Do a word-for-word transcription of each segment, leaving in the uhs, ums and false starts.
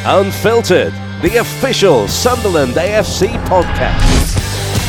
Unfiltered, the official Sunderland A F C podcast.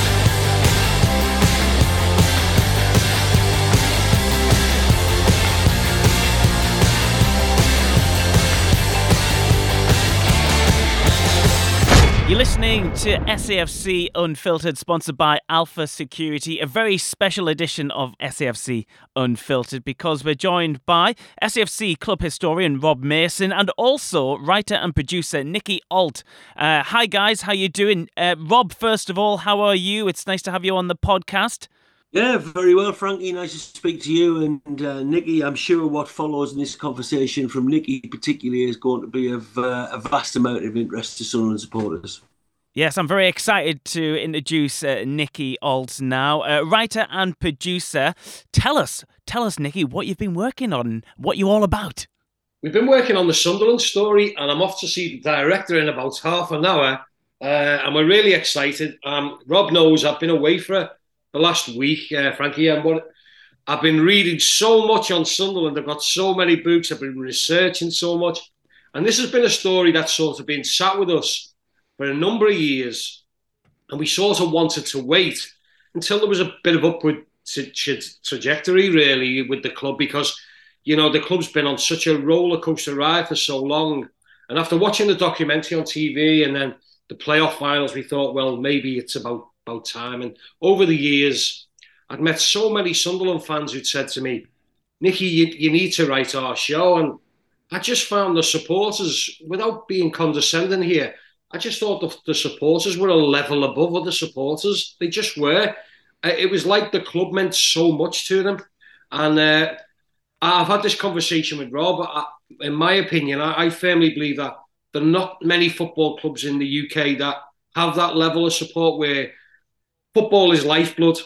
You're listening to S A F C Unfiltered, sponsored by Alpha Security, a very special edition of S A F C Unfiltered because we're joined by S A F C club historian Rob Mason and also writer and producer Nicky Alt. Uh, hi guys, how you doing? Uh, Rob, first of all, how are you? It's nice to have you on the podcast. Yeah, very well, Frankie. Nice to speak to you. And uh, Nicky, I'm sure what follows in this conversation from Nicky particularly is going to be of uh, a vast amount of interest to Sunderland supporters. Yes, I'm very excited to introduce uh, Nicky Alt now. Uh, writer and producer, tell us, tell us, Nicky, what you've been working on, what you're all about. We've been working on the Sunderland story and I'm off to see the director in about half an hour. Uh, and we're really excited. Um, Rob knows I've been away for a the last week, uh, Frankie, and what I've been reading so much on Sunderland. I've got so many books. I've been researching so much, and this has been a story that's sort of been sat with us for a number of years, and we sort of wanted to wait until there was a bit of upward tra- tra- trajectory, really, with the club, because you know the club's been on such a roller coaster ride for so long. And after watching the documentary on T V and then the playoff finals, we thought, well, maybe it's about. about time. And over the years, I'd met so many Sunderland fans who'd said to me, Nicky, you, you need to write our show. And I just found the supporters, without being condescending here, I just thought the, the supporters were a level above other supporters. They just were. It was like the club meant so much to them. And uh, I've had this conversation with Rob. I, in my opinion, I, I firmly believe that there are not many football clubs in the U K that have that level of support where football is lifeblood.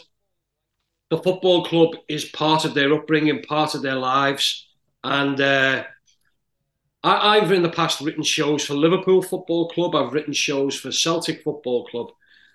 The football club is part of their upbringing, part of their lives. And uh, I, I've in the past written shows for Liverpool Football Club. I've written shows for Celtic Football Club.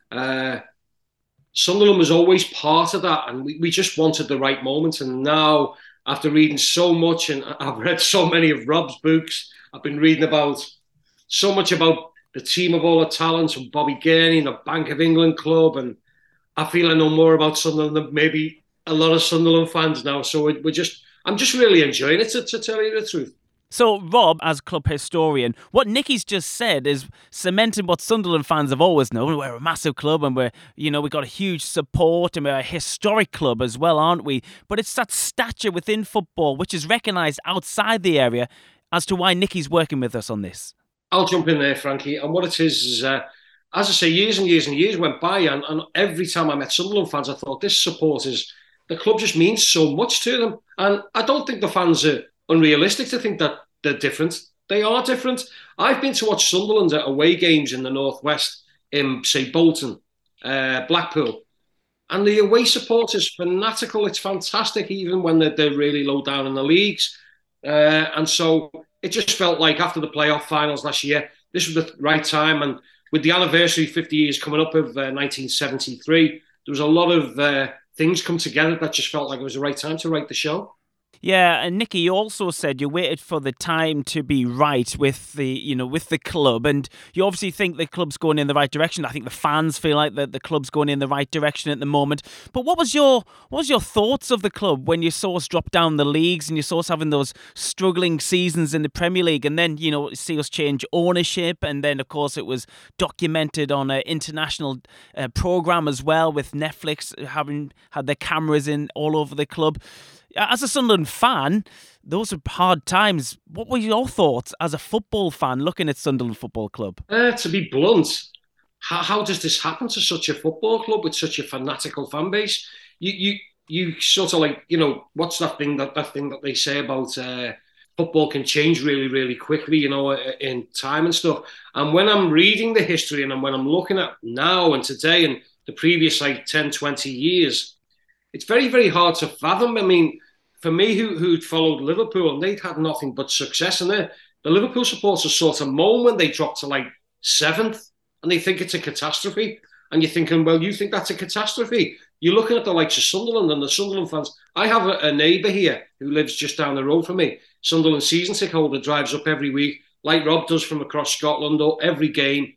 Uh, Sunderland was always part of that. And we, we just wanted the right moment. And now, after reading so much, and I've read so many of Rob's books, I've been reading about so much about the team of all the talents and Bobby Gurney and the Bank of England club, and I feel I know more about Sunderland than maybe a lot of Sunderland fans now. So we're just, I'm just really enjoying it, to, to tell you the truth. So, Rob, as club historian, what Nicky's just said is cementing what Sunderland fans have always known. We're a massive club and we're, you know, we've got a huge support and we're a historic club as well, aren't we? But it's that stature within football which is recognised outside the area as to why Nicky's working with us on this. I'll jump in there, Frankie. And what it is is... Uh, As I say, years and years and years went by, and, and every time I met Sunderland fans, I thought, this support is, the club just means so much to them. And I don't think the fans are unrealistic to think that they're different. They are different. I've been to watch Sunderland at away games in the Northwest, in, say, Bolton, uh, Blackpool. And the away support is fanatical. It's fantastic, even when they're, they're really low down in the leagues. Uh, and so it just felt like after the playoff finals last year, this was the right time. And with the anniversary fifty years coming up of uh, nineteen seventy-three, there was a lot of uh, things come together that just felt like it was the right time to write the show. Yeah, and Nicky, you also said you waited for the time to be right with the, you know, with the club, and you obviously think the club's going in the right direction. I think the fans feel like the, the club's going in the right direction at the moment. But what was your what was your thoughts of the club when you saw us drop down the leagues and you saw us having those struggling seasons in the Premier League, and then, you know, see us change ownership, and then of course it was documented on an international uh, program as well, with Netflix having had their cameras in all over the club. As a Sunderland fan, those are hard times. What were your thoughts as a football fan looking at Sunderland Football Club? Uh, to be blunt, how, how does this happen to such a football club with such a fanatical fan base? You you you sort of like, you know, what's that thing that, that thing that they say about uh, football can change really, really quickly, you know, in time and stuff. And when I'm reading the history and when I'm looking at now and today and the previous like ten, twenty years, it's very, very hard to fathom. I mean, for me, who, who'd followed Liverpool, and they'd had nothing but success in there, the Liverpool supporters sort of moan when they drop to like seventh and they think it's a catastrophe. And you're thinking, well, you think that's a catastrophe? You're looking at the likes of Sunderland and the Sunderland fans. I have a, a neighbour here who lives just down the road from me. Sunderland season ticket holder, drives up every week, like Rob does from across Scotland or every game.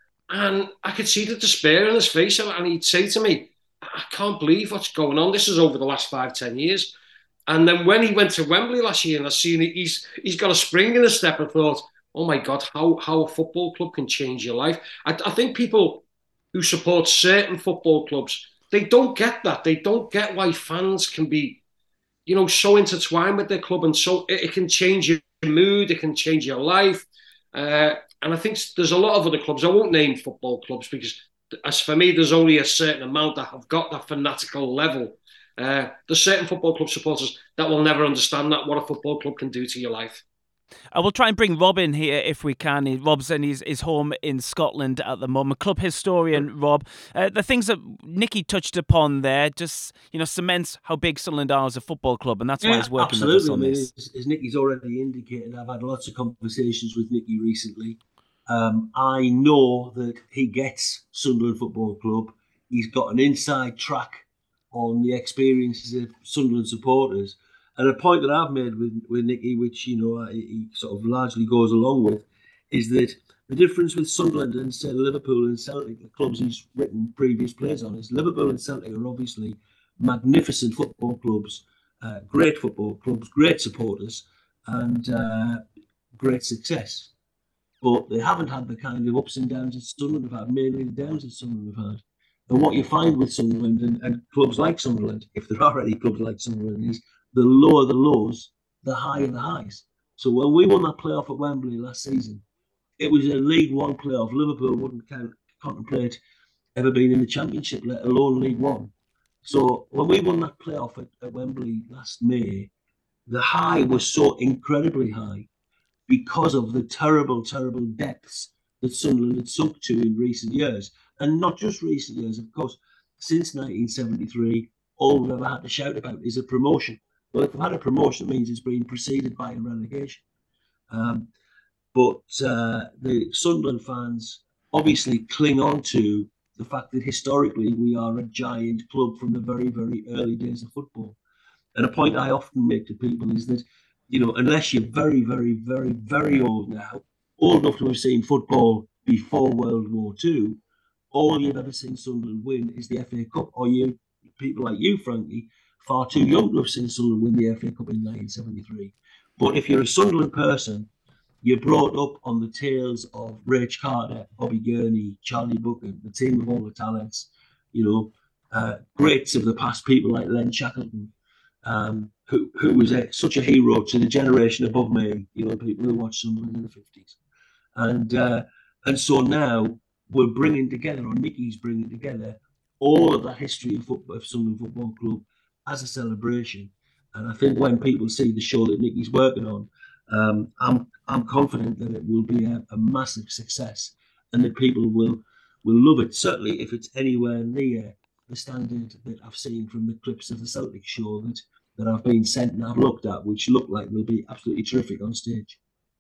And I could see the despair in his face. And he'd say to me, I can't believe what's going on. This is over the last five, ten years. And then when he went to Wembley last year and I seen it, he's he's got a spring in his step, I thought, oh my God, how, how a football club can change your life. I, I think people who support certain football clubs, they don't get that. They don't get why fans can be, you know, so intertwined with their club, and so it, it can change your mood, it can change your life. Uh, and I think there's a lot of other clubs. I won't name football clubs because, as for me, there's only a certain amount that have got that fanatical level. Uh, there's certain football club supporters that will never understand that, what a football club can do to your life. I will try and bring Rob in here if we can. Rob's in his, his home in Scotland at the moment. Club historian, Rob. Uh, the things that Nicky touched upon there just, you know, cements how big Sunderland are as a football club, and that's why yeah, he's working absolutely. with us on I mean, this. As, as Nicky's already indicated, I've had lots of conversations with Nicky recently. Um, I know that he gets Sunderland Football Club. He's got an inside track on the experiences of Sunderland supporters. And a point that I've made with, with Nicky, which, you know, he sort of largely goes along with, is that the difference with Sunderland and, say, Liverpool and Celtic, the clubs he's written previous plays on, is Liverpool and Celtic are obviously magnificent football clubs, uh, great football clubs, great supporters, and uh, great success. But they haven't had the kind of ups and downs that Sunderland have had, mainly the downs that Sunderland have had. And what you find with Sunderland and, and clubs like Sunderland, if there are any clubs like Sunderland, is the lower the lows, the higher the highs. So when we won that playoff at Wembley last season, it was a League One playoff. Liverpool wouldn't count, contemplate ever being in the Championship, let alone League One. So when we won that playoff at, at Wembley last May, the high was so incredibly high because of the terrible, terrible depths that Sunderland had sunk to in recent years. And not just recent years, of course, since nineteen seventy-three, all we've ever had to shout about is a promotion. Well, if we've had a promotion, it means it's been preceded by a relegation. Um, but uh, the Sunderland fans obviously cling on to the fact that historically we are a giant club from the very, very early days of football. And a point I often make to people is that, you know, unless you're very, very, very, very old now, old enough to have seen football before World War Two, all you've ever seen Sunderland win is the F A Cup, or you, people like you, Frankie, far too young to have seen Sunderland win the F A Cup in nineteen seventy-three. But if you're a Sunderland person, you're brought up on the tales of Rach Carter, Bobby Gurney, Charlie Buchan, the team of all the talents, you know, uh, greats of the past, people like Len Shackleton, um, who who was a, such a hero to the generation above me, you know, people who watched Sunderland in the fifties. And, uh, and so now we're bringing together, or Nicky's bringing together, all of that history of, football, of Sunderland Football Club as a celebration. And I think when people see the show that Nicky's working on, um, I'm I'm confident that it will be a, a massive success and that people will will love it. Certainly if it's anywhere near the standard that I've seen from the clips of the Celtic show that, that I've been sent and I've looked at, which look like they'll be absolutely terrific on stage.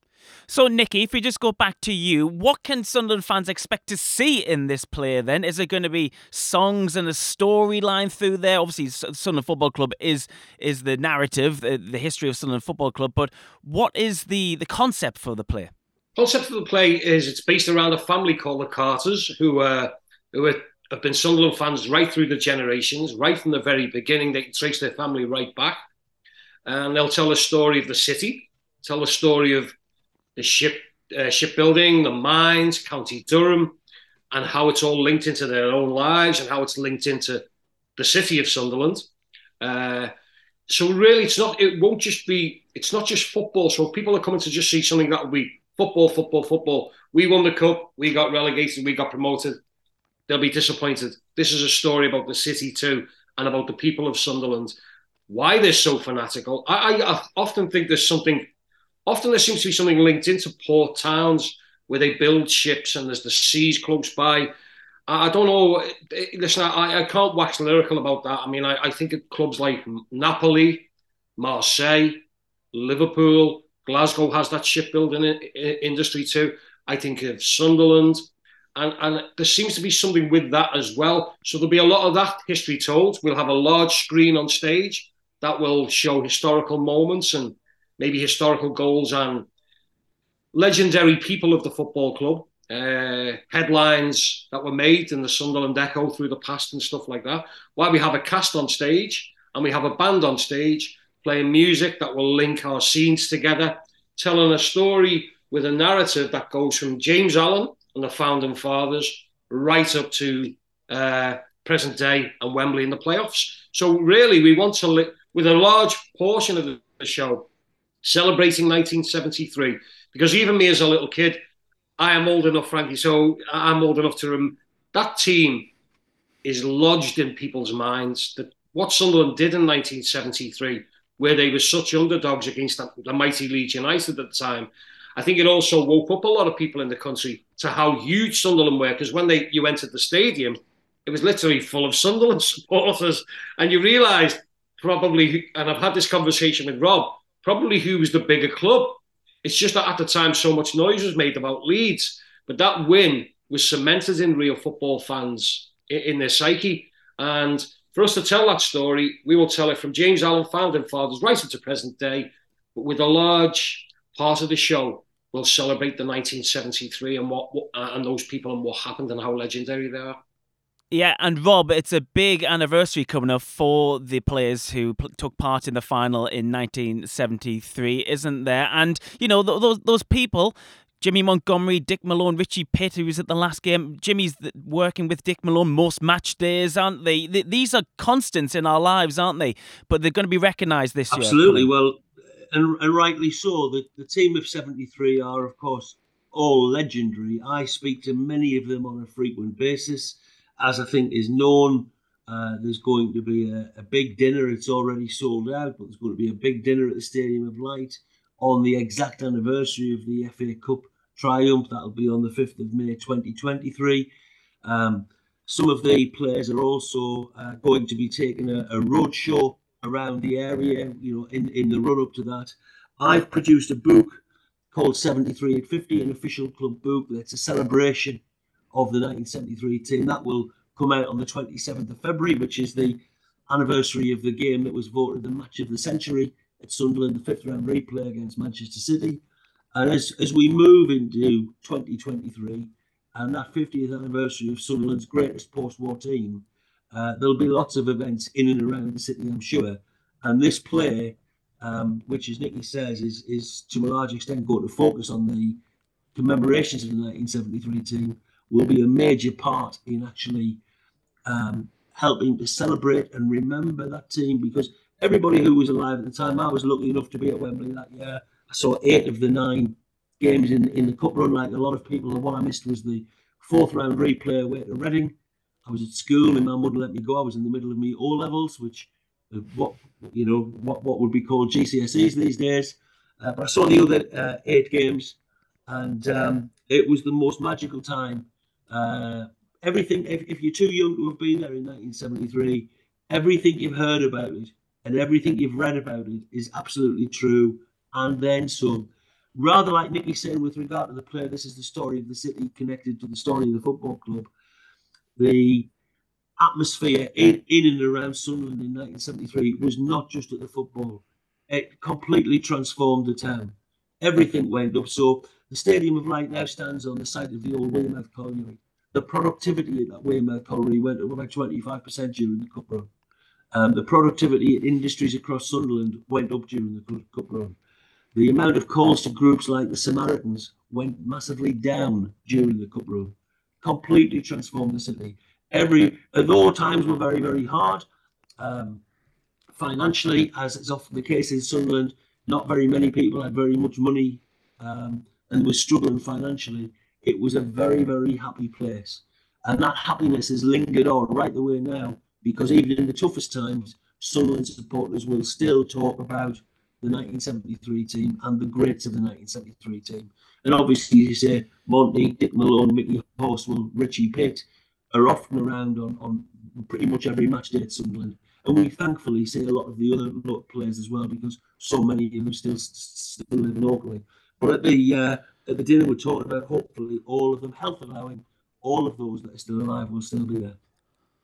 So, Nicky, if we just go back to you, what can Sunderland fans expect to see in this play then? Is it going to be songs and a storyline through there? Obviously, Sunderland Football Club is is the narrative, the, the history of Sunderland Football Club, but what is the, the concept for the play? Concept for the play is it's based around a family called the Carters, who, uh, who are, have been Sunderland fans right through the generations, right from the very beginning. They can trace their family right back. And they'll tell the story of the city, tell the story of the ship uh, shipbuilding, the mines, County Durham, and how it's all linked into their own lives and how it's linked into the city of Sunderland. Uh, so really, it's not. It won't just be. It's not just football. So if people are coming to just see something that will be football, football, football. We won the cup. We got relegated. We got promoted. They'll be disappointed. This is a story about the city too, and about the people of Sunderland. Why they're so fanatical. I, I, I often think there's something. Often there seems to be something linked into port towns where they build ships and there's the seas close by. I don't know. Listen, I, I can't wax lyrical about that. I mean, I, I think of clubs like Napoli, Marseille, Liverpool, Glasgow has that shipbuilding industry too. I think of Sunderland. And, and there seems to be something with that as well. So there'll be a lot of that history told. We'll have a large screen on stage that will show historical moments and maybe historical goals and legendary people of the football club, uh, headlines that were made in the Sunderland Echo through the past and stuff like that. Why we have a cast on stage and we have a band on stage playing music that will link our scenes together, telling a story with a narrative that goes from James Allen and the founding fathers right up to uh, present day and Wembley in the playoffs. So really, we want to, li- with a large portion of the show, celebrating nineteen seventy-three, because even me as a little kid, I am old enough, Frankie, so I'm old enough to rem- that team is lodged in people's minds. That what Sunderland did in nineteen seventy-three, where they were such underdogs against the, the mighty Leeds United at the time, I think it also woke up a lot of people in the country to how huge Sunderland were, because when they you entered the stadium, it was literally full of Sunderland supporters, and you realised probably, and I've had this conversation with Rob, probably who was the bigger club. It's just that at the time so much noise was made about Leeds, but that win was cemented in real football fans in, in their psyche. And for us to tell that story, we will tell it from James Allen, founding fathers, right up to present day, but with a large part of the show, we'll celebrate the nineteen seventy-three and what, what uh, and those people and what happened and how legendary they are. Yeah, and Rob, it's a big anniversary coming up for the players who p- took part in the final in nineteen seventy-three, isn't there? And, you know, th- those those people, Jimmy Montgomery, Dick Malone, Richie Pitt, who was at the last game. Jimmy's th- working with Dick Malone most match days, aren't they? Th- these are constants in our lives, aren't they? But they're going to be recognised this year. Absolutely. Well, and, and rightly so. The, the team of seventy-three are, of course, all legendary. I speak to many of them on a frequent basis. As I think is known, uh, there's going to be a, a big dinner. It's already sold out, but there's going to be a big dinner at the Stadium of Light on the exact anniversary of the F A Cup triumph. That'll be on the fifth of May twenty twenty-three. Um, some of the players are also uh, going to be taking a, a road show around the area, you know, in, in the run-up to that. I've produced a book called seventy-three at fifty, an official club book that's a celebration of the nineteen seventy-three team. That will come out on the twenty-seventh of February, which is the anniversary of the game that was voted the match of the century at Sunderland, the fifth round replay against Manchester City. And as, as we move into twenty twenty-three and that fiftieth anniversary of Sunderland's greatest post-war team, uh, there'll be lots of events in and around the city, I'm sure. And this play, um, which as Nicky says, is, is to a large extent going to focus on the commemorations of the nineteen seventy-three team, will be a major part in actually um, helping to celebrate and remember that team, because everybody who was alive at the time, I was lucky enough to be at Wembley that year. I saw eight of the nine games in, in the cup run, like a lot of people. The one I missed was the fourth round replay away to Reading. I was at school and my mother let me go. I was in the middle of me O levels, which uh, what you know what, what would be called G C S Es these days. Uh, but I saw the other uh, eight games, and um, it was the most magical time. Uh, everything, if, if you're too young to have been there in nineteen seventy-three, everything you've heard about it and everything you've read about it is absolutely true, and then some. Rather like Nicky saying with regard to the play, this is the story of the city connected to the story of the football club. The atmosphere in, in and around Sunderland in nineteen seventy-three was not just at the football. It completely transformed the town. Everything went up. So the Stadium of Light now stands on the site of the old Weymouth Colliery. The productivity at that Weymouth Colliery went up about twenty-five percent during the Cup run. Um, the productivity at industries across Sunderland went up during the Cup run. The amount of calls to groups like the Samaritans went massively down during the Cup run. Completely transformed the city. Every, although times were very, very hard, um, financially, as is often the case in Sunderland, not very many people had very much money um, and were struggling financially. It was a very, very happy place. And that happiness has lingered on right the way now, because even in the toughest times, Sunderland supporters will still talk about the nineteen seventy-three team and the greats of the nineteen seventy-three team. And obviously, you say Monty, Dick Malone, Mickey Horswell, Richie Pitt are often around on, on pretty much every match day at Sunderland. And we thankfully see a lot of the other players as well, because so many of them still still live locally. But at the uh, at the dinner we're talking about, hopefully all of them, health allowing, all of those that are still alive will still be there.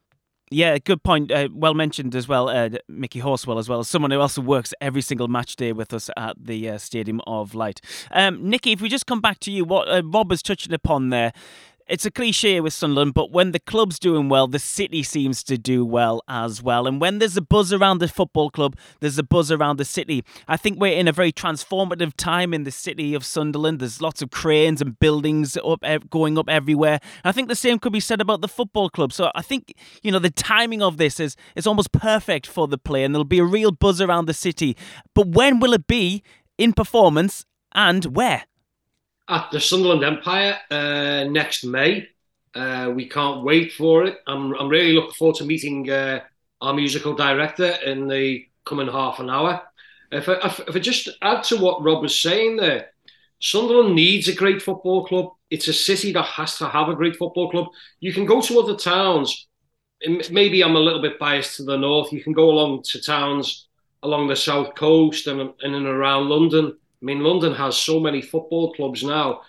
Yeah, good point. Uh, well mentioned as well, uh, Mickey Horswell as well, someone who also works every single match day with us at the uh, Stadium of Light. Um, Nicky, if we just come back to you, what uh, Rob was touching upon there, it's a cliche with Sunderland, but when the club's doing well, the city seems to do well as well. And when there's a buzz around the football club, there's a buzz around the city. I think we're in a very transformative time in the city of Sunderland. There's lots of cranes and buildings up, going up everywhere. And I think the same could be said about the football club. So I think, you know, the timing of this is, is almost perfect for the play, and there'll be a real buzz around the city. But when will it be in performance and where? At the Sunderland Empire uh, next May. Uh, we can't wait for it. I'm I'm really looking forward to meeting uh, our musical director in the coming half an hour. If I, if I just add to what Rob was saying there, Sunderland needs a great football club. It's a city that has to have a great football club. You can go to other towns. Maybe I'm a little bit biased to the north. You can go along to towns along the south coast and, and in and around London. I mean, London has so many football clubs now.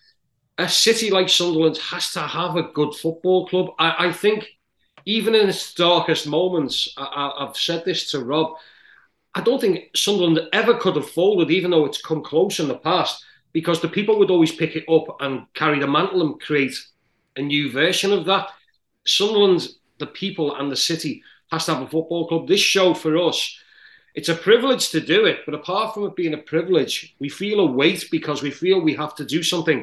A city like Sunderland has to have a good football club. I, I think even in its darkest moments, I, I've said this to Rob, I don't think Sunderland ever could have folded, even though it's come close in the past, because the people would always pick it up and carry the mantle and create a new version of that. Sunderland, the people and the city has to have a football club. This show for us, it's a privilege to do it, but apart from it being a privilege, we feel a weight because we feel we have to do something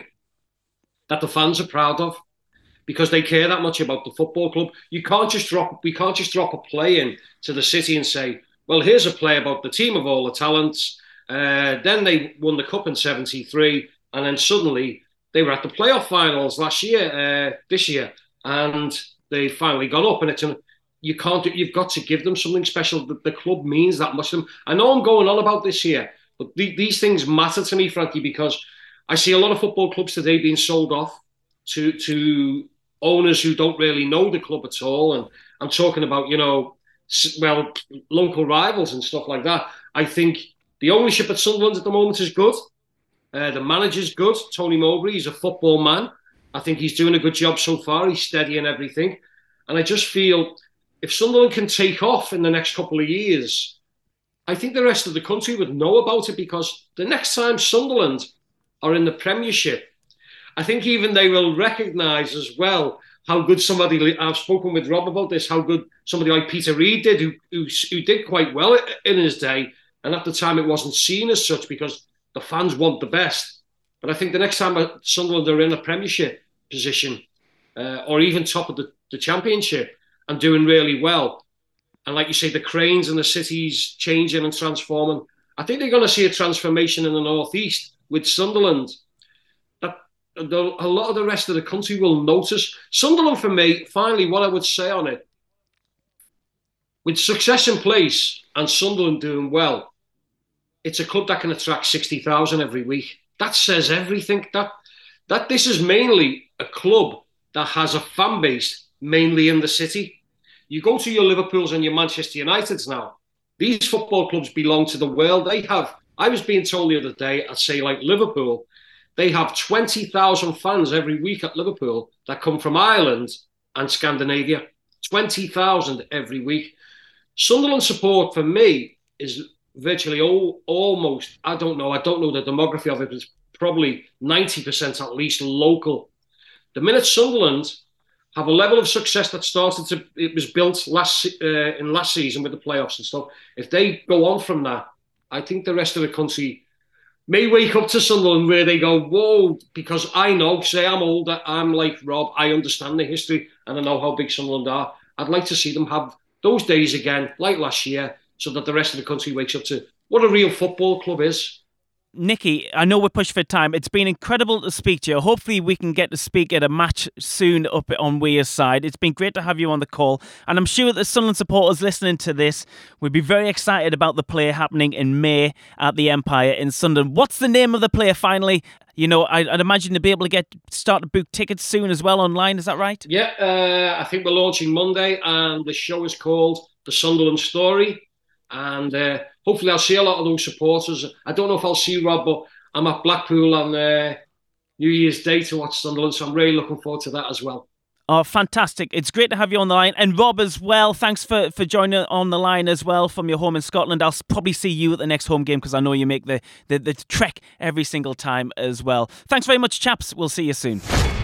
that the fans are proud of because they care that much about the football club. You can't just drop, we can't just drop a play in to the city and say, well, here's a play about the team of all the talents. Uh, then they won the cup in seventy-three, and then suddenly they were at the playoff finals last year, uh, this year, and they finally got up, and it's an You can't do, you've got to give them something special. The, the club means that much to them. I know I'm going on about this here, but the, these things matter to me, Frankie, because I see a lot of football clubs today being sold off to to owners who don't really know the club at all. And I'm talking about, you know, well, local rivals and stuff like that. I think the ownership at Sunderland at the moment is good. Uh, the manager's good. Tony Mowbray, he's a football man. I think he's doing a good job so far. He's steady and everything. And I just feel if Sunderland can take off in the next couple of years, I think the rest of the country would know about it, because the next time Sunderland are in the Premiership, I think even they will recognise as well how good somebody, I've spoken with Rob about this, how good somebody like Peter Reid did, who, who, who did quite well in his day. And at the time it wasn't seen as such because the fans want the best. But I think the next time Sunderland are in a Premiership position, uh, or even top of the, the Championship, and doing really well, and like you say, the cranes and the cities changing and transforming, I think they're going to see a transformation in the North East with Sunderland that the, a lot of the rest of the country will notice. Sunderland, for me, finally, what I would say on it, with success in place and Sunderland doing well, it's a club that can attract sixty thousand every week. That says everything. That that this is mainly a club that has a fan base mainly in the city. You go to your Liverpools and your Manchester Uniteds now. These football clubs belong to the world. They have, I was being told the other day, I'd say like Liverpool, they have twenty thousand fans every week at Liverpool that come from Ireland and Scandinavia. twenty thousand every week. Sunderland support for me is virtually all, almost, I don't know, I don't know the demography of it, but it's probably ninety percent at least local. The minute Sunderland have a level of success that started to, it was built last uh, in last season with the playoffs and stuff. If they go on from that, I think the rest of the country may wake up to Sunderland where they go, whoa, because I know, say I'm older, I'm like Rob, I understand the history and I know how big Sunderland are. I'd like to see them have those days again, like last year, so that the rest of the country wakes up to what a real football club is. Nicky, I know we're pushed for time. It's been incredible to speak to you. Hopefully we can get to speak at a match soon up on Weir's side. It's been great to have you on the call. And I'm sure that the Sunderland supporters listening to this will be very excited about the play happening in May at the Empire in Sunderland. What's the name of the play finally? You know, I'd, I'd imagine to be able to get start to book tickets soon as well online. Is that right? Yeah, uh, I think we're launching Monday and the show is called The Sunderland Story. And uh, hopefully I'll see a lot of those supporters. I don't know if I'll see Rob, but I'm at Blackpool on uh, New Year's Day to watch Sunderland, so I'm really looking forward to that as well. Oh, fantastic. It's great to have you on the line. And Rob as well, thanks for, for joining on the line as well from your home in Scotland. I'll probably see you at the next home game because I know you make the, the, the trek every single time as well. Thanks very much, chaps. We'll see you soon.